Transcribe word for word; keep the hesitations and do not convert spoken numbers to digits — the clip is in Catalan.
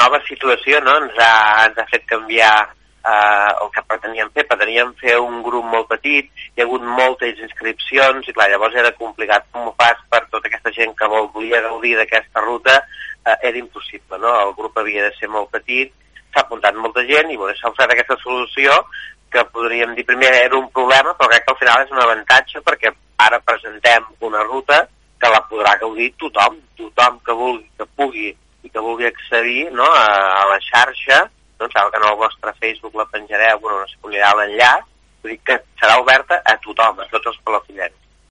nova situació, no?, ens ha, ens ha fet canviar eh, el que preteníem fer. Preteníem fer un grup molt petit, hi ha hagut moltes inscripcions, i clar, llavors era complicat. Com ho fas per tota aquesta gent que vol, volia gaudir d'aquesta ruta? Eh, era impossible, no? El grup havia de ser molt petit, s'ha apuntat molta gent, i bueno, s'ha ofert aquesta solució, que podríem dir primer era un problema, però crec que al final és un avantatge, perquè ara presentem una ruta que la podrà gaudir tothom, tothom que vulgui, que pugui i que vulgui accedir, no, a, a la xarxa. Doncs sabeu que en el vostre Facebook la penjareu, bueno, no sé, anirà l'enllaç, vull dir que serà oberta a tothom, a tots els palafrugellens.